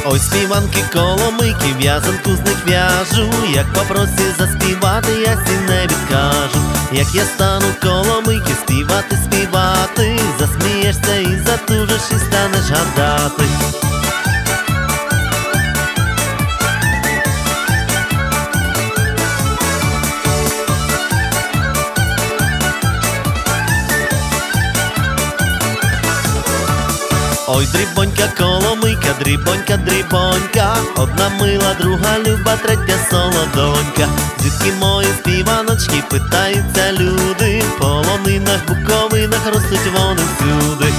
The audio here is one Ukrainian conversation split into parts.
Ой, співанки, коломийки, в'язанку з них в'яжу. Як попросять заспівати, я сі не відкажу. Як я стану коломийки співати, співати, засмієшся і затужиш, і станеш гадати. Ой, дрібонька, коломийка, дрібонька, дрібонька, одна мила, друга люба, третя солодонька. Звідки мої співаночки, питаються люди, в полонинах, буковинах ростуть вони всюди.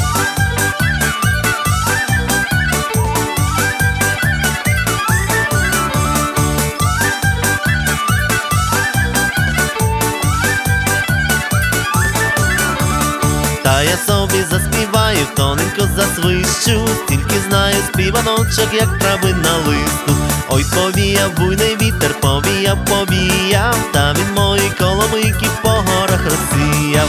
Та я собі заспіваю, тоненько засвищу, тільки знаю співаночок, як травина листу. Ой, повіяв буйний вітер, повіяв, повіяв, та він мої коломийки по горах розсіяв.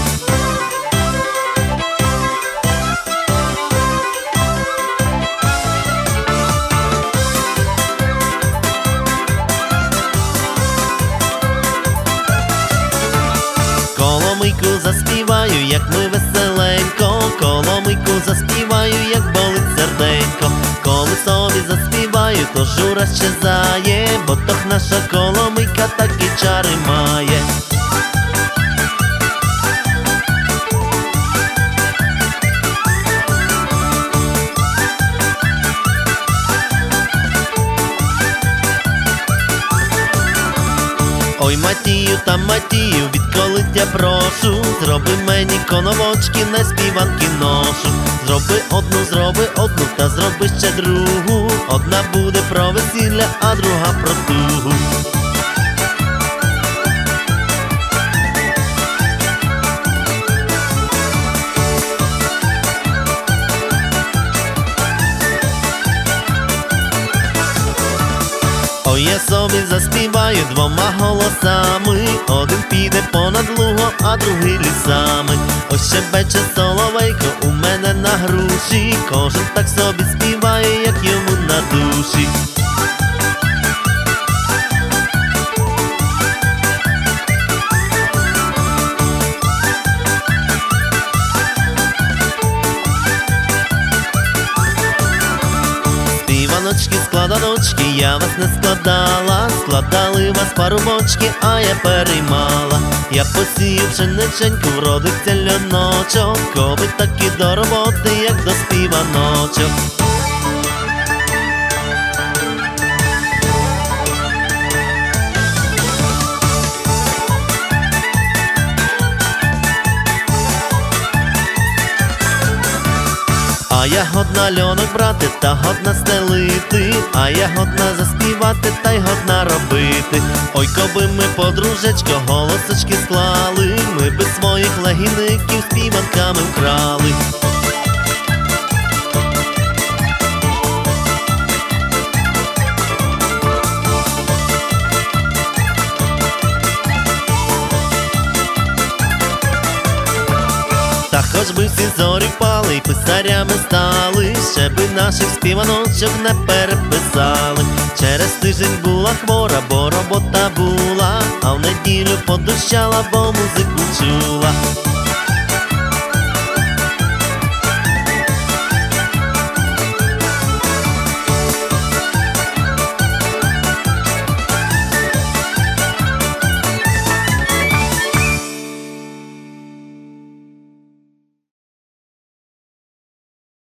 Коломийку заспіваю, як ми веселенько, коломийку заспіваю, як болить серденько. Коли собі заспіваю, то жура щезає, бо то наша коломийка такі чари має. Ой, Матію та Матію, відколи я прошу, зроби мені коновочки, на співанки ношу. Зроби одну, та зроби ще другу. Одна буде про весілля, а друга про тугу. Ой, я собі заспіваю двома голосами, один піде понад лугом, а другий лісами. Ось щебече соловейко у мене на груші, кожен так собі співає, як йому на душі. Співаночки, складаночки, я вас не складала, складали вас парубочки, а я переймала. Я посію пшениченьку, вродиться льоночок, коби таки до роботи, як до співаночок. А я годна льонок брати, та годна стелити, а я годна заспівати, та й годна робити. Ой, коби ми, подружечко, голосочки склали, ми би своїх легіників співанками вкрали. Та хоч би всі зорі впали й писарями стали, ще би наших співаночок не переписали. Через тиждень була хвора, бо робота була, а в неділю подущала, бо музику чула.